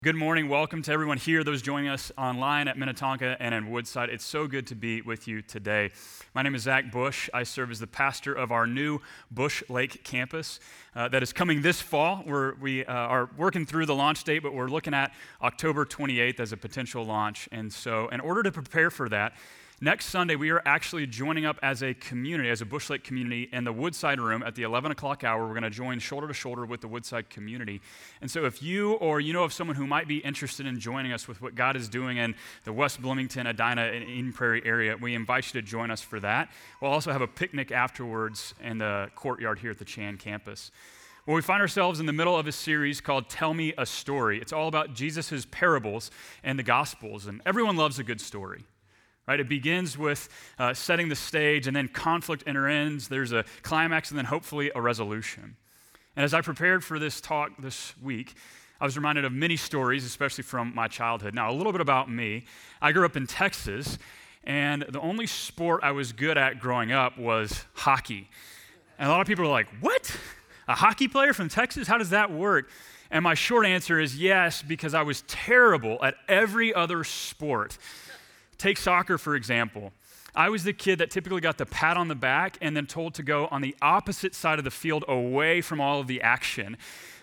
Good morning. Welcome to everyone here, those joining us online at Minnetonka and in Woodside. It's so good to be with you today. My name is Zach Bush. I serve as the pastor of our new Bush Lake campus that is coming this fall. We are working through the launch date, but we're looking at October 28th as a potential launch. And so in order to prepare for that, next Sunday, we are actually joining up as a community, as a Bush Lake community in the Woodside room at the 11 o'clock hour. We're going to join shoulder to shoulder with the Woodside community. And so if you or you know of someone who might be interested in joining us with what God is doing in the West Bloomington, Edina, and Eden Prairie area, we invite you to join us for that. We'll also have a picnic afterwards in the courtyard here at the Chan campus. Well, we find ourselves in the middle of a series called Tell Me a Story. It's all about Jesus' parables and the Gospels, and everyone loves a good story. Right? It begins with setting the stage, and then conflict ends. There's a climax, and then hopefully a resolution. And as I prepared for this talk this week, I was reminded of many stories, especially from my childhood. Now, a little bit about me. I grew up in Texas, and the only sport I was good at growing up was hockey. And a lot of people are like, what? A hockey player from Texas? How does that work? And my short answer is yes, because I was terrible at every other sport. Take soccer, for example. I was the kid that typically got the pat on the back and then told to go on the opposite side of the field away from all of the action.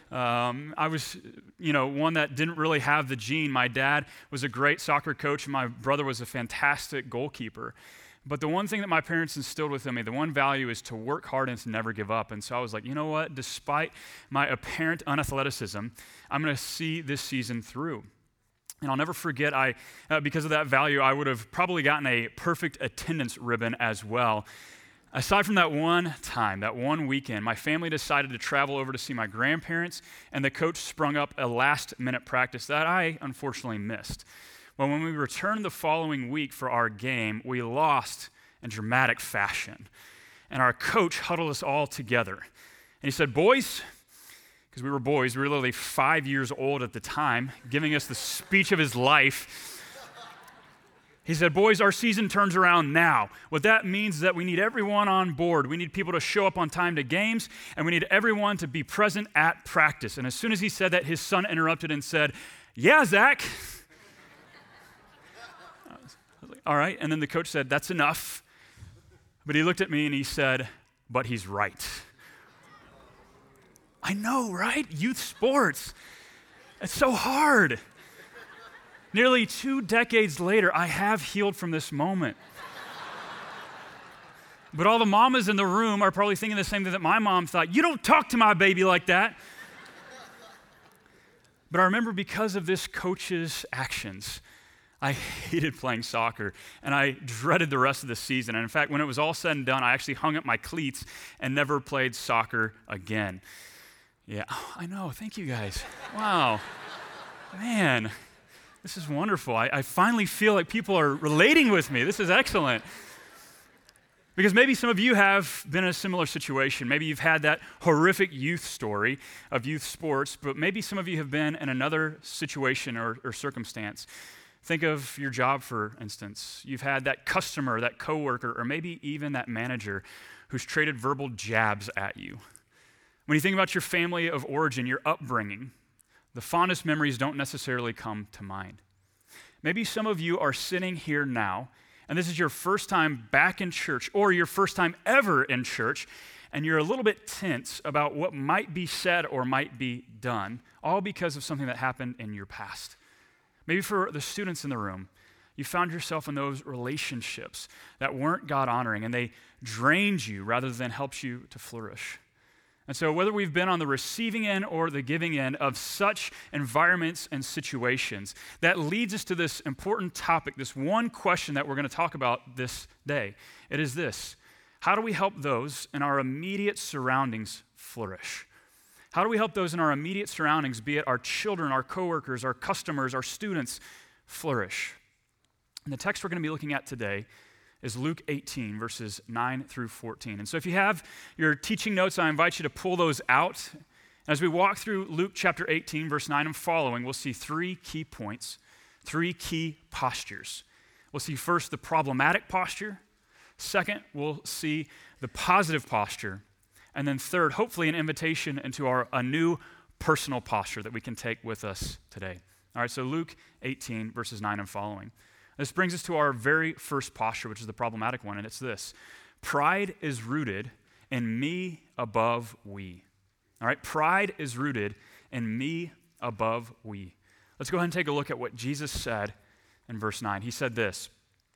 I was, one that didn't really have the gene. My dad was a great soccer coach, and my brother was a fantastic goalkeeper. But the one thing that my parents instilled within me, the one value is to work hard and to never give up. And so I was like, you know what? Despite my apparent unathleticism, I'm going to see this season through. And I'll never forget, because of that value, I would have probably gotten a perfect attendance ribbon as well. Aside from that one time, that one weekend, my family decided to travel over to see my grandparents, and the coach sprung up a last-minute practice that I unfortunately missed. Well, when we returned the following week for our game, we lost in dramatic fashion. And our coach huddled us all together. And he said, boys, because we were boys, we were literally 5 years old at the time, giving us the speech of his life. He said, boys, our season turns around now. What that means is that we need everyone on board. We need people to show up on time to games, and we need everyone to be present at practice. And as soon as he said that, his son interrupted and said, yeah, Zach. I was like, all right. And then the coach said, that's enough. But he looked at me and he said, but he's right. I know, right? Youth sports. It's so hard. Nearly 2 decades later, I have healed from this moment. But all the mamas in the room are probably thinking the same thing that my mom thought. You don't talk to my baby like that. But I remember because of this coach's actions, I hated playing soccer, and I dreaded the rest of the season. And in fact, when it was all said and done, I actually hung up my cleats and never played soccer again. Yeah, I know. Thank you guys. Wow. Man, this is wonderful. I finally feel like people are relating with me. This is excellent. Because maybe some of you have been in a similar situation. Maybe you've had that horrific youth story of youth sports, but maybe some of you have been in another situation or circumstance. Think of your job, for instance. You've had that customer, that coworker, or maybe even that manager who's traded verbal jabs at you. When you think about your family of origin, your upbringing, the fondest memories don't necessarily come to mind. Maybe some of you are sitting here now, and this is your first time back in church, or your first time ever in church, and you're a little bit tense about what might be said or might be done, all because of something that happened in your past. Maybe for the students in the room, you found yourself in those relationships that weren't God-honoring, and they drained you rather than helped you to flourish. And so whether we've been on the receiving end or the giving end of such environments and situations, that leads us to this important topic, this one question that we're going to talk about this day. It is this: how do we help those in our immediate surroundings flourish? How do we help those in our immediate surroundings, be it our children, our coworkers, our customers, our students, flourish? And the text we're going to be looking at today is Luke 18, verses 9 through 14. And so if you have your teaching notes, I invite you to pull those out. As we walk through Luke chapter 18, verse 9 and following, we'll see 3 key points, 3 key postures. We'll see first the problematic posture. Second, we'll see the positive posture. And then third, hopefully an invitation into a new personal posture that we can take with us today. All right, so Luke 18, verses 9 and following. This brings us to our very first posture, which is the problematic one, and it's this. Pride is rooted in me above we. All right, pride is rooted in me above we. Let's go ahead and take a look at what Jesus said in verse 9. He said this.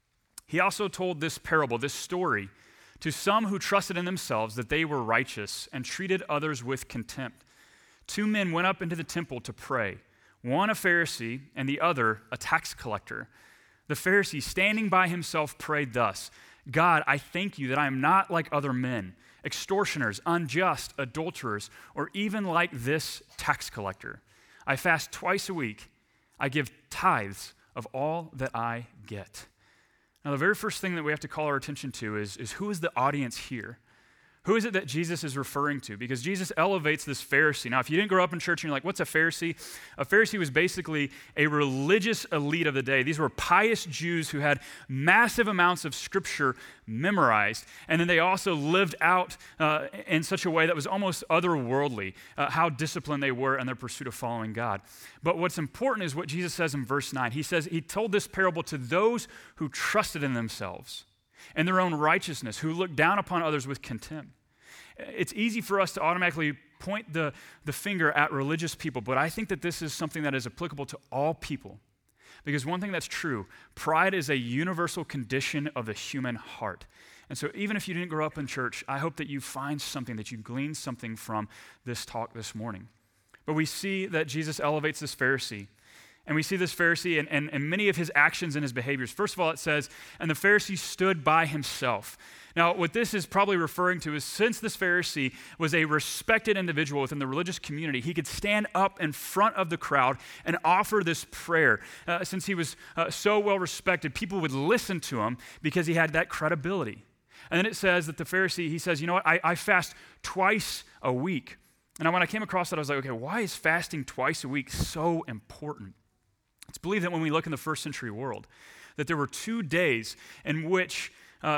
He also told this parable, this story, to some who trusted in themselves that they were righteous and treated others with contempt. 2 men went up into the temple to pray, one a Pharisee and the other a tax collector. The Pharisee, standing by himself, prayed thus, God, I thank you that I am not like other men, extortioners, unjust, adulterers, or even like this tax collector. I fast twice a week. I give tithes of all that I get. Now, the very first thing that we have to call our attention to is who is the audience here? Who is it that Jesus is referring to? Because Jesus elevates this Pharisee. Now, if you didn't grow up in church and you're like, what's a Pharisee? A Pharisee was basically a religious elite of the day. These were pious Jews who had massive amounts of scripture memorized, and then they also lived out in such a way that was almost otherworldly, how disciplined they were in their pursuit of following God. But what's important is what Jesus says in verse 9. He says he told this parable to those who trusted in themselves and their own righteousness, who look down upon others with contempt. It's easy for us to automatically point the finger at religious people, but I think that this is something that is applicable to all people. Because one thing that's true, pride is a universal condition of the human heart. And so even if you didn't grow up in church, I hope that you find something, that you glean something from this talk this morning. But we see that Jesus elevates this Pharisee. And we see this Pharisee and many of his actions and his behaviors. First of all, it says, and the Pharisee stood by himself. Now, what this is probably referring to is since this Pharisee was a respected individual within the religious community, he could stand up in front of the crowd and offer this prayer. Since he was so well respected, people would listen to him because he had that credibility. And then it says that the Pharisee, he says, you know what, I fast twice a week. And when I came across that, I was like, okay, why is fasting twice a week so important? It's believed that when we look in the first century world, that there were 2 days in which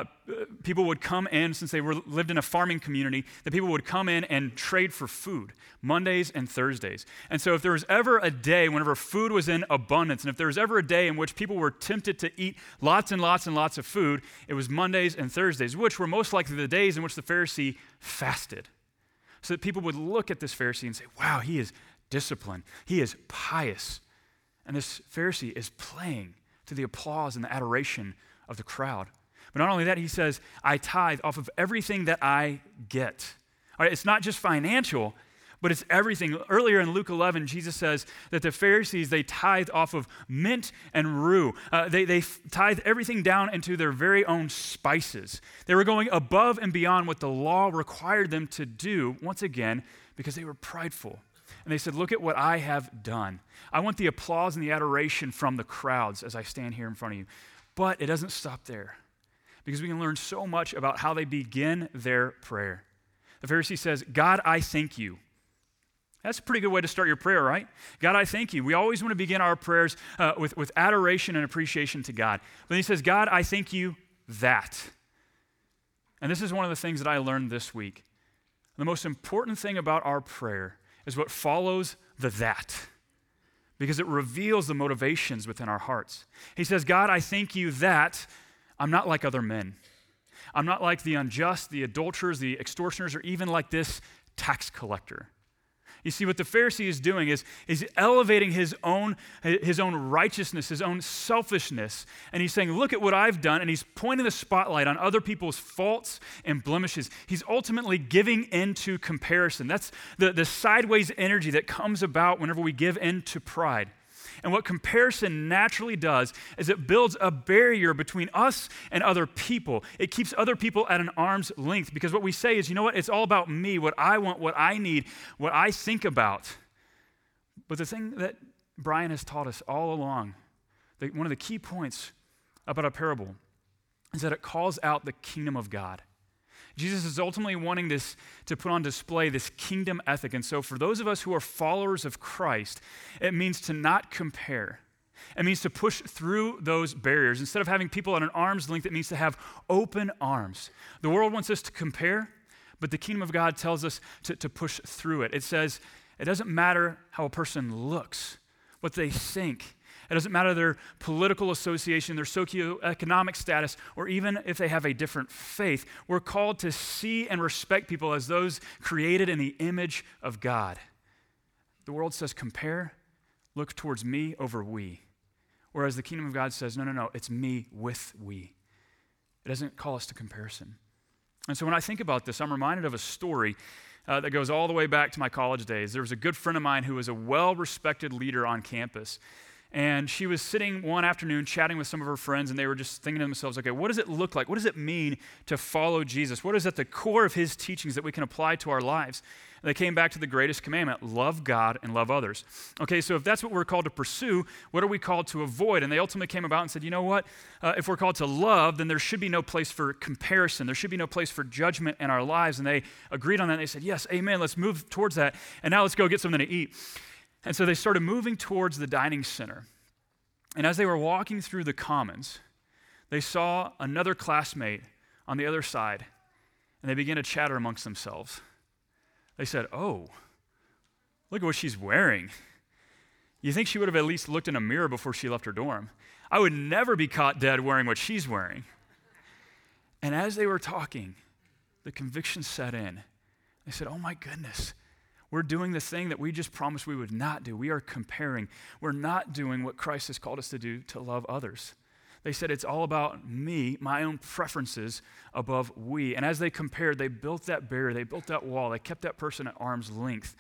people would come in, since they lived in a farming community, that people would come in and trade for food, Mondays and Thursdays. And so if there was ever a day whenever food was in abundance, and if there was ever a day in which people were tempted to eat lots and lots and lots of food, it was Mondays and Thursdays, which were most likely the days in which the Pharisee fasted. So that people would look at this Pharisee and say, wow, he is disciplined, he is pious. And this Pharisee is playing to the applause and the adoration of the crowd. But not only that, he says, I tithe off of everything that I get. All right, it's not just financial, but it's everything. Earlier in Luke 11, Jesus says that the Pharisees, they tithe off of mint and rue. They tithe everything down into their very own spices. They were going above and beyond what the law required them to do, once again, because they were prideful. And they said, look at what I have done. I want the applause and the adoration from the crowds as I stand here in front of you. But it doesn't stop there, because we can learn so much about how they begin their prayer. The Pharisee says, God, I thank you. That's a pretty good way to start your prayer, right? God, I thank you. We always want to begin our prayers with adoration and appreciation to God. But he says, God, I thank you that. And this is one of the things that I learned this week. The most important thing about our prayer is what follows the that, because it reveals the motivations within our hearts. He says, God, I thank you that I'm not like other men. I'm not like the unjust, the adulterers, the extortioners, or even like this tax collector. You see, what the Pharisee is doing is elevating his own righteousness, his own selfishness, and he's saying, look at what I've done, and he's pointing the spotlight on other people's faults and blemishes. He's ultimately giving into comparison. That's the sideways energy that comes about whenever we give in to pride. And what comparison naturally does is it builds a barrier between us and other people. It keeps other people at an arm's length, because what we say is, you know what, it's all about me, what I want, what I need, what I think about. But the thing that Brian has taught us all along, one of the key points about a parable, is that it calls out the kingdom of God. Jesus is ultimately wanting this to put on display this kingdom ethic. And so for those of us who are followers of Christ, it means to not compare. It means to push through those barriers. Instead of having people at an arm's length, it means to have open arms. The world wants us to compare, but the kingdom of God tells us to push through it. It says it doesn't matter how a person looks, what they think. It doesn't matter their political association, their socioeconomic status, or even if they have a different faith. We're called to see and respect people as those created in the image of God. The world says compare, look towards me over we. Whereas the kingdom of God says, no, it's me with we. It doesn't call us to comparison. And so when I think about this, I'm reminded of a story that goes all the way back to my college days. There was a good friend of mine who was a well-respected leader on campus. And she was sitting one afternoon chatting with some of her friends, and they were just thinking to themselves, okay, what does it look like? What does it mean to follow Jesus? What is at the core of his teachings that we can apply to our lives? And they came back to the greatest commandment, love God and love others. Okay, so if that's what we're called to pursue, what are we called to avoid? And they ultimately came about and said, you know what? If we're called to love, then there should be no place for comparison. There should be no place for judgment in our lives. And they agreed on that. And they said, yes, amen, let's move towards that. And now let's go get something to eat. And so they started moving towards the dining center. And as they were walking through the commons, they saw another classmate on the other side, and they began to chatter amongst themselves. They said, oh, look at what she's wearing. You think she would have at least looked in a mirror before she left her dorm? I would never be caught dead wearing what she's wearing. And as they were talking, the conviction set in. They said, oh my goodness. We're doing the thing that we just promised we would not do. We are comparing. We're not doing what Christ has called us to do, to love others. They said it's all about me, my own preferences above we. And as they compared, they built that barrier, they built that wall, they kept that person at arm's length.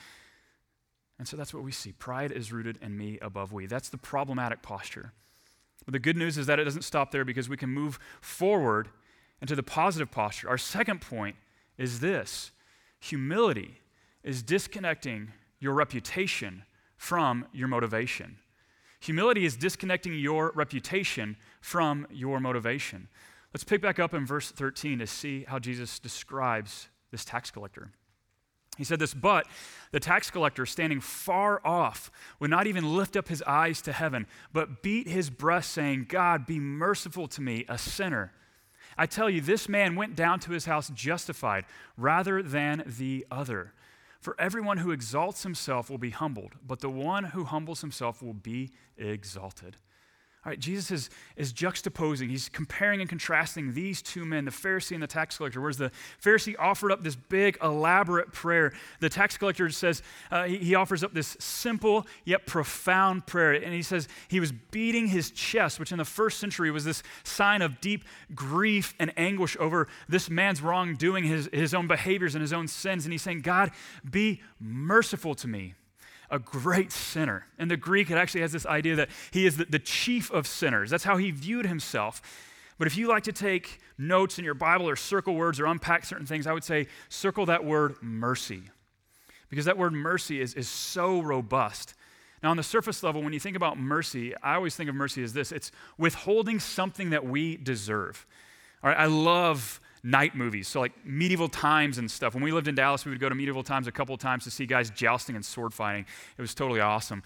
And so that's what we see. Pride is rooted in me above we. That's the problematic posture. But the good news is that it doesn't stop there, because we can move forward into the positive posture. Our second point is this: humility is disconnecting your reputation from your motivation. Humility is disconnecting your reputation from your motivation. Let's pick back up in verse 13 to see how Jesus describes this tax collector. He said this, but the tax collector, standing far off, would not even lift up his eyes to heaven, but beat his breast, saying, God, be merciful to me, a sinner. I tell you, this man went down to his house justified rather than the other. For everyone who exalts himself will be humbled, but the one who humbles himself will be exalted. All right, Jesus is juxtaposing. He's comparing and contrasting these two men, the Pharisee and the tax collector. Whereas the Pharisee offered up this big, elaborate prayer, the tax collector says, he offers up this simple yet profound prayer. And he says he was beating his chest, which in the first century was this sign of deep grief and anguish over this man's wrongdoing, his own behaviors and his own sins. And he's saying, God, be merciful to me, a great sinner. In the Greek, it actually has this idea that he is the chief of sinners. That's how he viewed himself. But if you like to take notes in your Bible or circle words or unpack certain things, I would say circle that word mercy. Because that word mercy is so robust. Now, on the surface level, when you think about mercy, I always think of mercy as this: it's withholding something that we deserve. All right, I love night movies, so like medieval times and stuff. When we lived in Dallas, we would go to medieval times a couple of times to see guys jousting and sword fighting. It was totally awesome.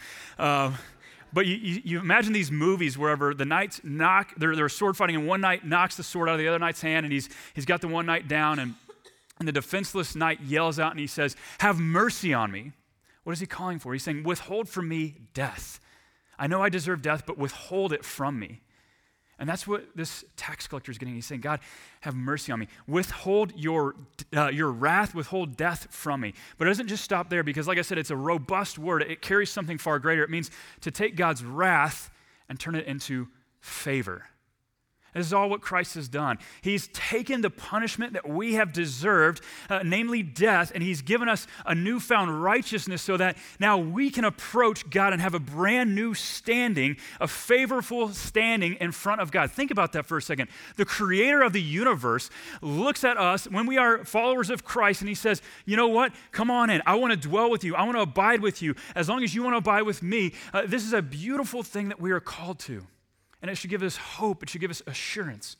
But you imagine these movies wherever the knights they're sword fighting, and one knight knocks the sword out of the other knight's hand, and he's got the one knight down, and the defenseless knight yells out and he says, have mercy on me. What is he calling for? He's saying, withhold from me death. I know I deserve death, but withhold it from me. And that's what this tax collector is getting. He's saying, God, have mercy on me. Withhold your wrath, withhold death from me. But it doesn't just stop there, because like I said, it's a robust word. It carries something far greater. It means to take God's wrath and turn it into favor. This is all what Christ has done. He's taken the punishment that we have deserved, namely death, and he's given us a newfound righteousness so that now we can approach God and have a brand new standing, a favorable standing in front of God. Think about that for a second. The creator of the universe looks at us when we are followers of Christ, and he says, you know what? Come on in. I want to dwell with you. I want to abide with you. As long as you want to abide with me, this is a beautiful thing that we are called to. And it should give us hope. It should give us assurance.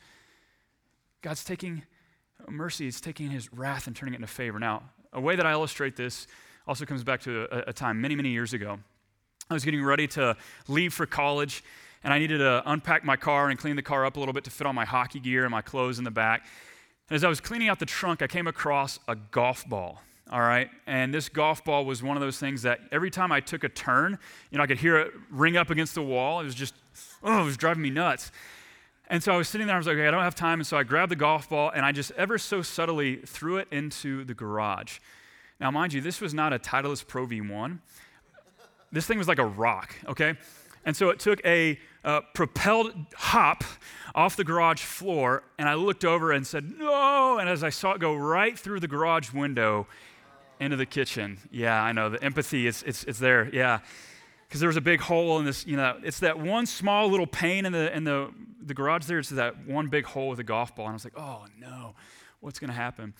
God's taking mercy. He's taking his wrath and turning it into favor. Now, a way that I illustrate this also comes back to a time many, many years ago. I was getting ready to leave for college, and I needed to unpack my car and clean the car up a little bit to fit all my hockey gear and my clothes in the back. And as I was cleaning out the trunk, I came across a golf ball. all right? And this golf ball was one of those things that every time I took a turn, I could hear it ring up against the wall. It was just, it was driving me nuts. And so I was sitting there, I was like, okay, I don't have time. And so I grabbed the golf ball and I just ever so subtly threw it into the garage. Now, mind you, this was not a Titleist Pro V1. This thing was like a rock, okay? And so it took a propelled hop off the garage floor, and I looked over and said, no, and as I saw it go right through the garage window into the kitchen. Yeah, I know, the empathy, it's there, yeah. Because there was a big hole in this, it's that one small little pane in the garage there. It's that one big hole with a golf ball. And I was like, oh no, what's going to happen?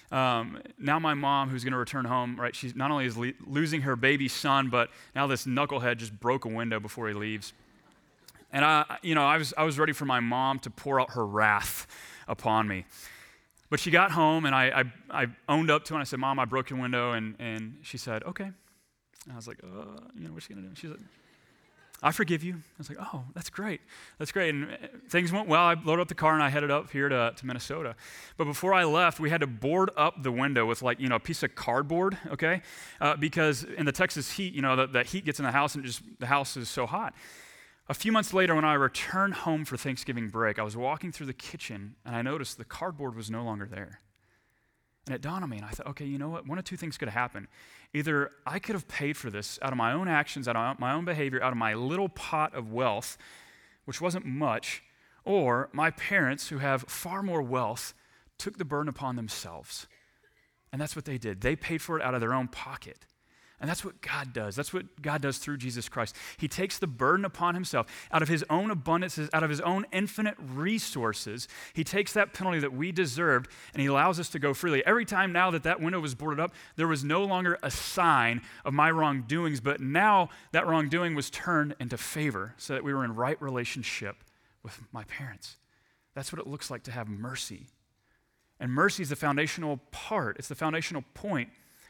Now my mom, who's going to return home, right? She not only is losing her baby son, but now this knucklehead just broke a window before he leaves. And I was ready for my mom to pour out her wrath upon me. But she got home, and I owned up to her, and I said, Mom, I broke your window. And she said, okay. And I was like, what's she going to do? She said, I forgive you. I was like, oh, that's great. That's great. And things went well. I loaded up the car, and I headed up here to Minnesota. But before I left, we had to board up the window with a piece of cardboard, okay? Because in the Texas heat, that heat gets in the house, and the house is so hot. A few months later, when I returned home for Thanksgiving break, I was walking through the kitchen, and I noticed the cardboard was no longer there. And it dawned on me, and I thought, okay, you know what? One of two things could have happened. Either I could have paid for this out of my own actions, out of my own behavior, out of my little pot of wealth, which wasn't much, or my parents, who have far more wealth, took the burden upon themselves. And that's what they did. They paid for it out of their own pocket. And that's what God does. That's what God does through Jesus Christ. He takes the burden upon himself out of his own abundances, out of his own infinite resources. He takes that penalty that we deserved, and he allows us to go freely. Every time now that window was boarded up, there was no longer a sign of my wrongdoings, but now that wrongdoing was turned into favor so that we were in right relationship with my parents. That's what it looks like to have mercy. And mercy is the foundational part. It's the foundational point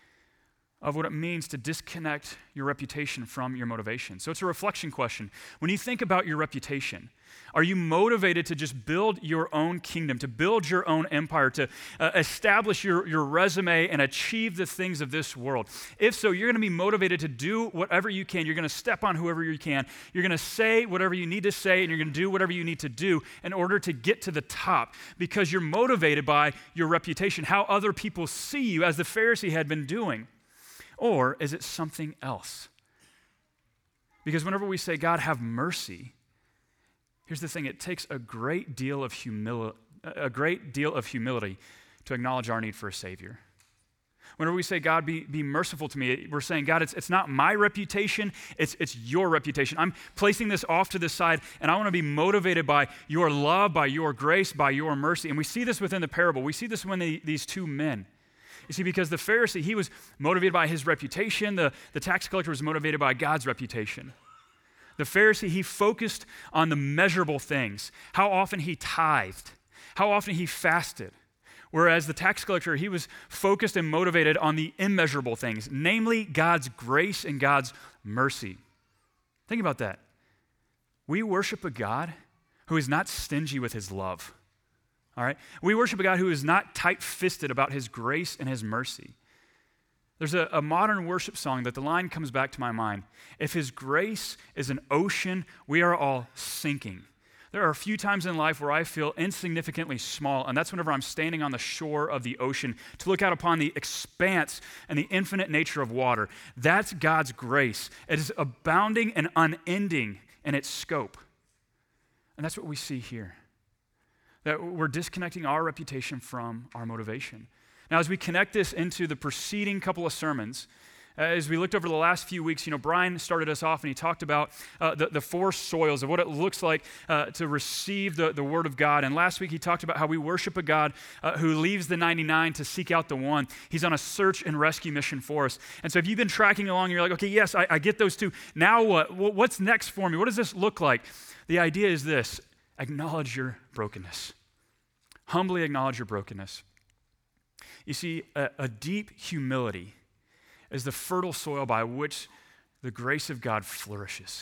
of what it means to disconnect your reputation from your motivation. So it's a reflection question. When you think about your reputation, are you motivated to just build your own kingdom, to build your own empire, to establish your resume and achieve the things of this world? If so, you're going to be motivated to do whatever you can. You're going to step on whoever you can. You're going to say whatever you need to say, and you're going to do whatever you need to do in order to get to the top because you're motivated by your reputation, how other people see you, as the Pharisee had been doing. Or is it something else? Because whenever we say, God, have mercy, here's the thing, it takes a great deal of humility to acknowledge our need for a Savior. Whenever we say, God, be merciful to me, we're saying, God, it's not my reputation, it's your reputation. I'm placing this off to the side, and I want to be motivated by your love, by your grace, by your mercy. And we see this within the parable. We see this when these two men. You see, because the Pharisee, he was motivated by his reputation. The tax collector was motivated by God's reputation. The Pharisee, he focused on the measurable things, how often he tithed, how often he fasted. Whereas the tax collector, he was focused and motivated on the immeasurable things, namely God's grace and God's mercy. Think about that. We worship a God who is not stingy with his love. All right? We worship a God who is not tight-fisted about his grace and his mercy. There's a modern worship song that the line comes back to my mind. If his grace is an ocean, we are all sinking. There are a few times in life where I feel insignificantly small, and that's whenever I'm standing on the shore of the ocean to look out upon the expanse and the infinite nature of water. That's God's grace. It is abounding and unending in its scope. And that's what we see here. That we're disconnecting our reputation from our motivation. Now, as we connect this into the preceding couple of sermons, as we looked over the last few weeks, Brian started us off and he talked about the four soils of what it looks like to receive the Word of God. And last week he talked about how we worship a God who leaves the 99 to seek out the one. He's on a search and rescue mission for us. And so if you've been tracking along, you're like, okay, yes, I get those two. Now what? What's next for me? What does this look like? The idea is this. Acknowledge your brokenness. Humbly acknowledge your brokenness. You see, a deep humility is the fertile soil by which the grace of God flourishes.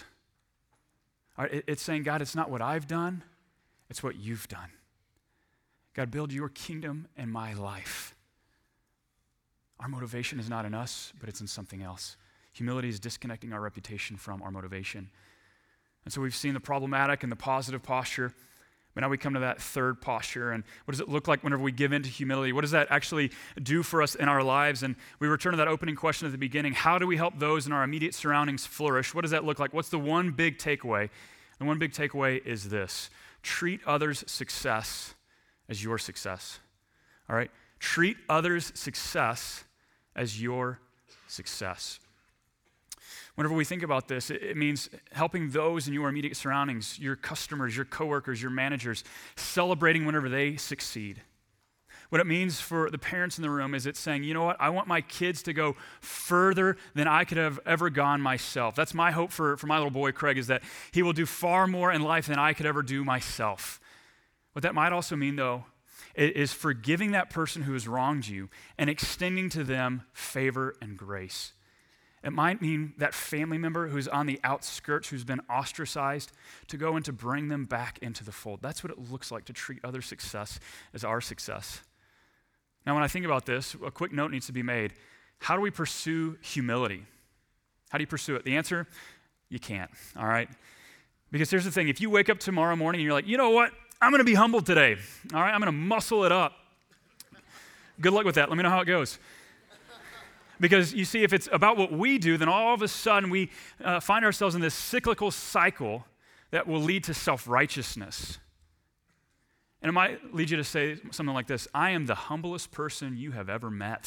All right, it's saying, God, it's not what I've done, it's what you've done. God, build your kingdom in my life. Our motivation is not in us, but it's in something else. Humility is disconnecting our reputation from our motivation. And so we've seen the problematic and the positive posture. But now we come to that third posture, and what does it look like whenever we give in to humility? What does that actually do for us in our lives? And we return to that opening question at the beginning. How do we help those in our immediate surroundings flourish? What does that look like? What's the one big takeaway? The one big takeaway is this: treat others' success as your success. All right? Treat others' success as your success. Whenever we think about this, it means helping those in your immediate surroundings, your customers, your coworkers, your managers, celebrating whenever they succeed. What it means for the parents in the room is it's saying, you know what, I want my kids to go further than I could have ever gone myself. That's my hope for my little boy, Craig, is that he will do far more in life than I could ever do myself. What that might also mean, though, is forgiving that person who has wronged you and extending to them favor and grace. It might mean that family member who's on the outskirts, who's been ostracized, to go and to bring them back into the fold. That's what it looks like to treat other success as our success. Now, when I think about this, a quick note needs to be made. How do we pursue humility? How do you pursue it? The answer, you can't, all right? Because here's the thing. If you wake up tomorrow morning and you're like, you know what? I'm going to be humble today, all right? I'm going to muscle it up. Good luck with that. Let me know how it goes. Because you see, if it's about what we do, then all of a sudden we find ourselves in this cyclical cycle that will lead to self-righteousness. And it might lead you to say something like this: I am the humblest person you have ever met.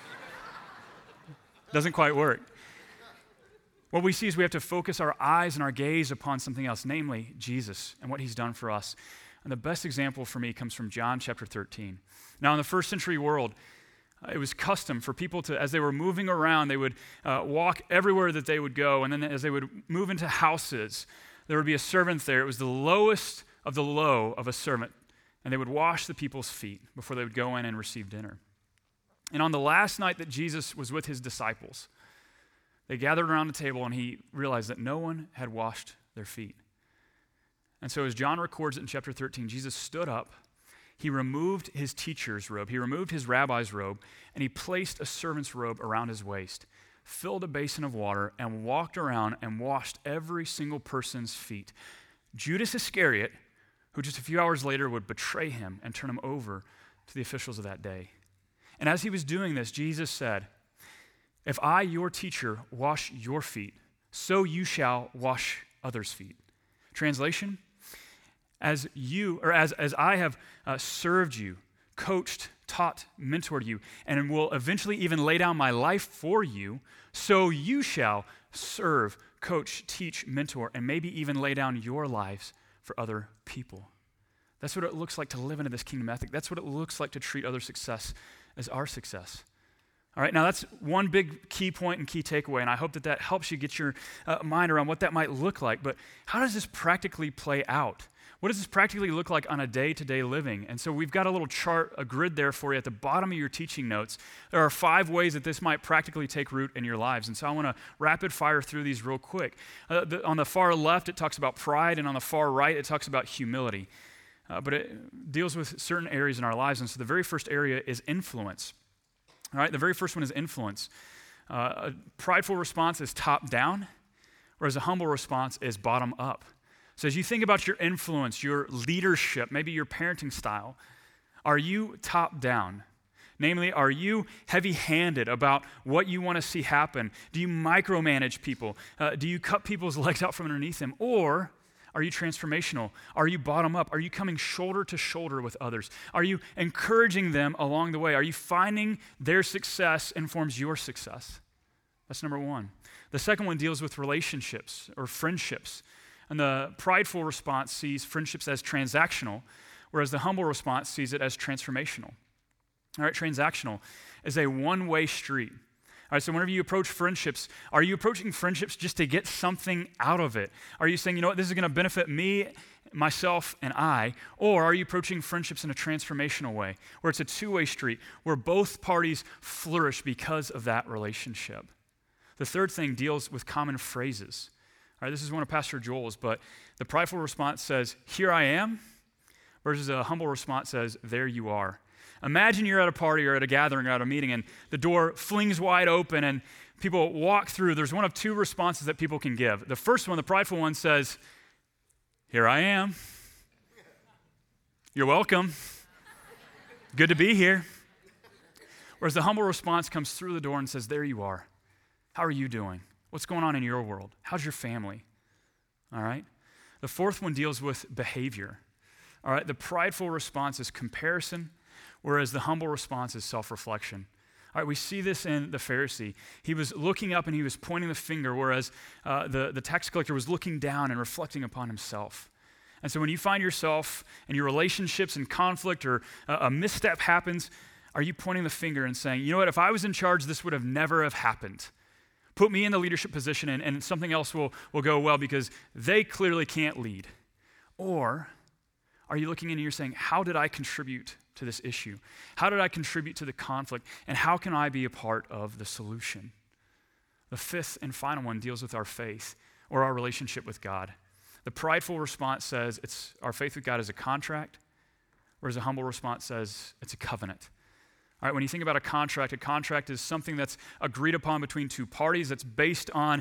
Doesn't quite work. What we see is we have to focus our eyes and our gaze upon something else, namely Jesus and what he's done for us. And the best example for me comes from John chapter 13. Now, in the first century world, it was custom for people to, as they were moving around, they would walk everywhere that they would go. And then as they would move into houses, there would be a servant there. It was the lowest of the low of a servant. And they would wash the people's feet before they would go in and receive dinner. And on the last night that Jesus was with his disciples, they gathered around the table and he realized that no one had washed their feet. And so as John records it in chapter 13, Jesus stood up. He removed his teacher's robe, he removed his rabbi's robe, and he placed a servant's robe around his waist, filled a basin of water, and walked around and washed every single person's feet. Judas Iscariot, who just a few hours later would betray him and turn him over to the officials of that day. And as he was doing this, Jesus said, "If I, your teacher, wash your feet, so you shall wash others' feet." Translation: as I have served you, coached, taught, mentored you, and will eventually even lay down my life for you, so you shall serve, coach, teach, mentor, and maybe even lay down your lives for other people. That's what it looks like to live into this kingdom ethic. That's what it looks like to treat other success as our success. All right, now that's one big key point and key takeaway, and I hope that helps you get your mind around what that might look like. But how does this practically play out? What does this practically look like on a day-to-day living? And so we've got a little chart, a grid there for you at the bottom of your teaching notes. There are 5 ways that this might practically take root in your lives. And so I want to rapid fire through these real quick. On the far left, it talks about pride, and on the far right, it talks about humility. But it deals with certain areas in our lives. And so the very first area is influence. All right, the very first one is influence. A prideful response is top down, whereas a humble response is bottom up. So as you think about your influence, your leadership, maybe your parenting style, are you top down? Namely, are you heavy-handed about what you want to see happen? Do you micromanage people? Do you cut people's legs out from underneath them? Or are you transformational? Are you bottom up? Are you coming shoulder to shoulder with others? Are you encouraging them along the way? Are you finding their success informs your success? That's number one. The second one deals with relationships or friendships. And the prideful response sees friendships as transactional, whereas the humble response sees it as transformational. All right, transactional is a one-way street. All right, so whenever you approach friendships, are you approaching friendships just to get something out of it? Are you saying, you know what, this is going to benefit me, myself, and I? Or are you approaching friendships in a transformational way, where it's a two-way street, where both parties flourish because of that relationship? The third thing deals with common phrases. All right, this is one of Pastor Joel's, but the prideful response says, "Here I am," versus a humble response says, "There you are." Imagine you're at a party or at a gathering or at a meeting and the door flings wide open and people walk through. There's one of two responses that people can give. The first one, the prideful one, says, "Here I am. You're welcome. Good to be here." Whereas the humble response comes through the door and says, "There you are. How are you doing? What's going on in your world? How's your family?" All right? The fourth one deals with behavior. All right? The prideful response is comparison, whereas the humble response is self-reflection. All right, we see this in the Pharisee. He was looking up and he was pointing the finger, whereas the tax collector was looking down and reflecting upon himself. And so when you find yourself in your relationships in conflict or a misstep happens, are you pointing the finger and saying, "You know what, if I was in charge, this would have never have happened. Put me in the leadership position and something else will go well because they clearly can't lead"? Or are you looking in and you're saying, "How did I contribute to this issue? How did I contribute to the conflict? And how can I be a part of the solution?" The fifth and final one deals with our faith or our relationship with God. The prideful response says our faith with God is a contract, whereas a humble response says it's a covenant. All right, when you think about a contract is something that's agreed upon between two parties that's based on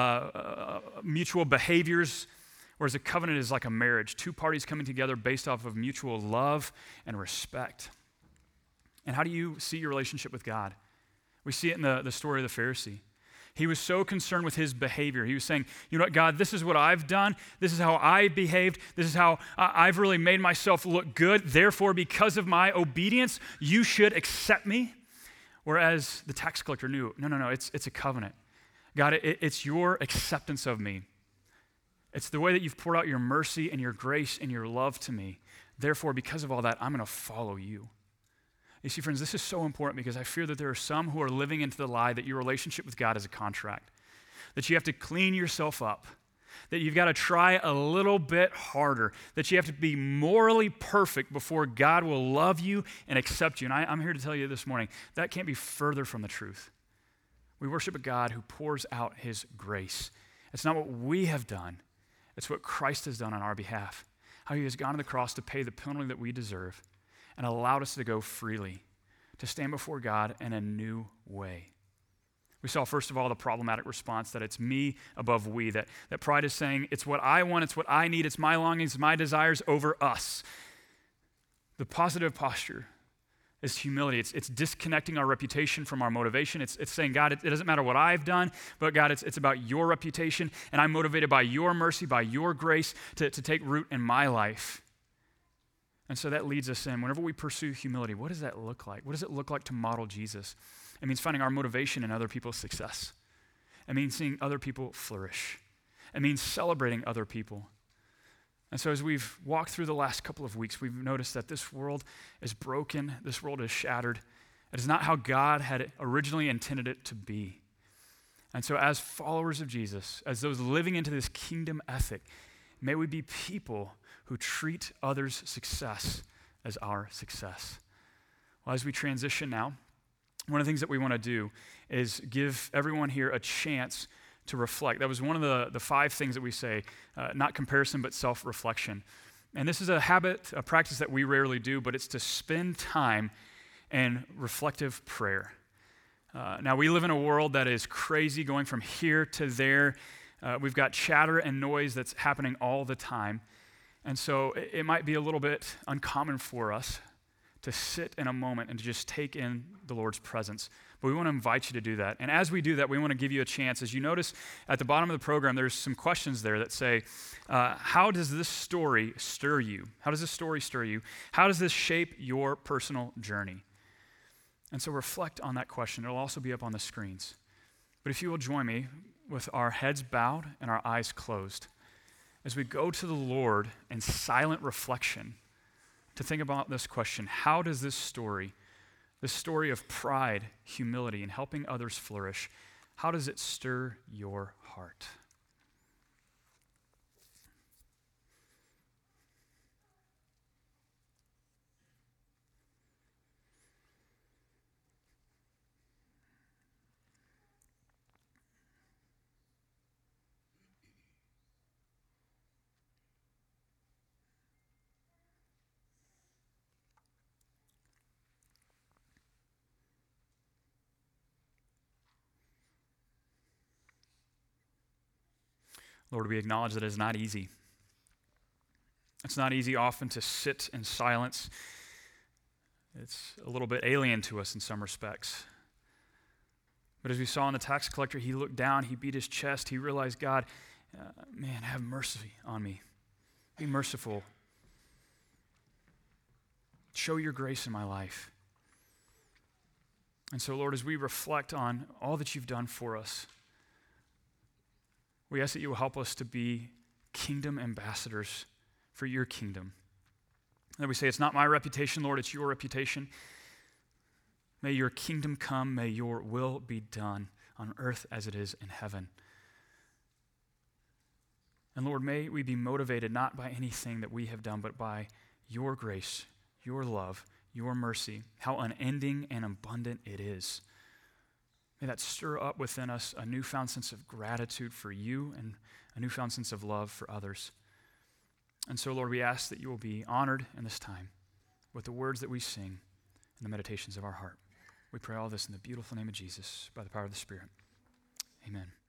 mutual behaviors, whereas a covenant is like a marriage, two parties coming together based off of mutual love and respect. And how do you see your relationship with God? We see it in the story of the Pharisee. He was so concerned with his behavior. He was saying, "You know what, God, this is what I've done. This is how I behaved. This is how I've really made myself look good. Therefore, because of my obedience, you should accept me." Whereas the tax collector knew, no, it's a covenant. God, it's your acceptance of me. It's the way that you've poured out your mercy and your grace and your love to me. Therefore, because of all that, I'm going to follow you. You see, friends, this is so important because I fear that there are some who are living into the lie that your relationship with God is a contract, that you have to clean yourself up, that you've got to try a little bit harder, that you have to be morally perfect before God will love you and accept you. And I'm here to tell you this morning, that can't be further from the truth. We worship a God who pours out his grace. It's not what we have done. It's what Christ has done on our behalf, how he has gone to the cross to pay the penalty that we deserve and allowed us to go freely, to stand before God in a new way. We saw, first of all, the problematic response that it's me above we, that pride is saying it's what I want, it's what I need, it's my longings, my desires over us. The positive posture is humility. It's disconnecting our reputation from our motivation. It's saying, "God, it doesn't matter what I've done, but God, it's about your reputation, and I'm motivated by your mercy, by your grace to take root in my life." And so that leads us in. Whenever we pursue humility, what does that look like? What does it look like to model Jesus? It means finding our motivation in other people's success. It means seeing other people flourish. It means celebrating other people. And so as we've walked through the last couple of weeks, we've noticed that this world is broken. This world is shattered. It is not how God had originally intended it to be. And so as followers of Jesus, as those living into this kingdom ethic, may we be people who treat others' success as our success. Well, as we transition now, one of the things that we want to do is give everyone here a chance to reflect. That was one of the 5 things that we say, not comparison, but self-reflection. And this is a habit, a practice that we rarely do, but it's to spend time in reflective prayer. Now, we live in a world that is crazy, going from here to there. We've got chatter and noise that's happening all the time. And so it might be a little bit uncommon for us to sit in a moment and to just take in the Lord's presence. But we want to invite you to do that. And as we do that, we want to give you a chance. As you notice at the bottom of the program, there's some questions there that say, how does this story stir you? How does this story stir you? How does this shape your personal journey? And so reflect on that question. It'll also be up on the screens. But if you will join me with our heads bowed and our eyes closed, as we go to the Lord in silent reflection to think about this question: how does this story of pride, humility, and helping others flourish, how does it stir your heart? Lord, we acknowledge that it is not easy. It's not easy often to sit in silence. It's a little bit alien to us in some respects. But as we saw in the tax collector, he looked down, he beat his chest, he realized, God, man, have mercy on me. Be merciful. Show your grace in my life. And so, Lord, as we reflect on all that you've done for us, we ask that you will help us to be kingdom ambassadors for your kingdom. And we say, it's not my reputation, Lord, it's your reputation. May your kingdom come, may your will be done on earth as it is in heaven. And Lord, may we be motivated not by anything that we have done, but by your grace, your love, your mercy, how unending and abundant it is. May that stir up within us a newfound sense of gratitude for you and a newfound sense of love for others. And so, Lord, we ask that you will be honored in this time with the words that we sing and the meditations of our heart. We pray all this in the beautiful name of Jesus, by the power of the Spirit. Amen.